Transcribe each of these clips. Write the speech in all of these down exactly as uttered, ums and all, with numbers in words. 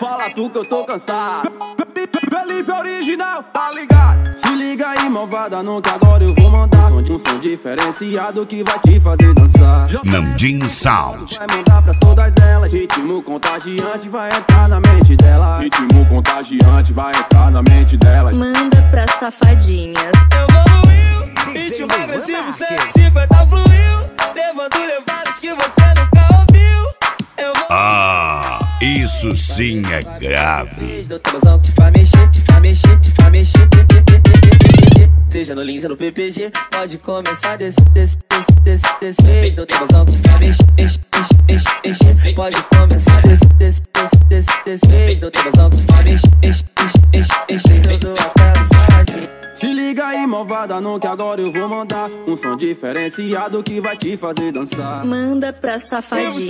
Fala tu que eu tô cansado. Felipe original, tá ligado? Se liga aí, malvada, não que agora eu vou mandar um som, um som diferenciado que vai te fazer dançar. Namjin Sound. Vai mandar pra todas elas. Ritmo contagiante vai entrar na mente dela. Ritmo contagiante vai entrar na mente delas. Manda pra safadinhas. Evoluiu, ritmo agressivo, cento e cinquenta fluiu, levando levadas que você nunca ouviu. Evoluiu. Ah, isso sim é grave. Do tabuzão que te faz mexer, te faz mexer, te faz mexer. Seja no Lins ou no P P G, pode começar desse, desse, desse, desse, desse. Do tabuzão que te faz mexer, mexer, mexer, mexer. Pode começar desse, desse, desse, desse, desse. Do tabuzão que te faz mexer, mexer, mexer, mexer. Todo até o saque. Se liga aí, malvada, não que agora eu vou mandar um som diferenciado que vai te fazer dançar. Manda pra safadinhas.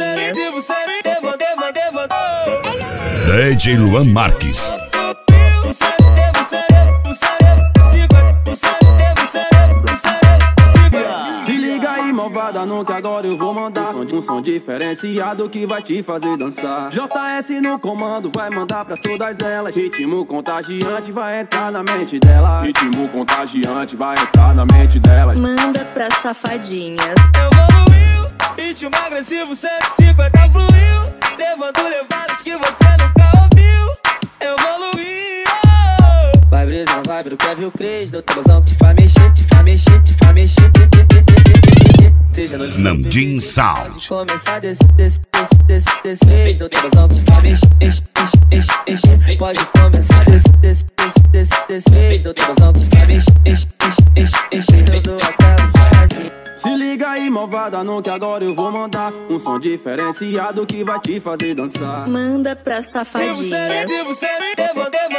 D J Luan Marques. Se liga aí, malvada, não que agora eu vou mandar um som, um som diferenciado que vai te fazer dançar. J S no comando, vai mandar pra todas elas. Ritmo contagiante vai entrar na mente dela. Ritmo contagiante vai entrar na mente delas. Manda pra safadinhas. Evoluiu, ritmo agressivo, cento e cinquenta fluiu, levando levadas que você nunca ouviu. Evoluiu. Vai brisa, vai pro Kevin Cres, do tabuzão que te faz mexer, te faz mexer, te faz mexer. Seja no Namjin Sound. começar desse, desse, desse, desse, desse. Do tabuzão que te faz mexer, mexer, mexer, mexer. Pode começar desse, desse, desse, desse, desse. Do tabuzão que te faz mexer, mexer, mexer, mexer. Todo até o saque. Se liga aí, malvada, não que agora eu vou mandar um som diferenciado que vai te fazer dançar. Manda pra safadinhas. Devo ser, devo ser, devo, devo.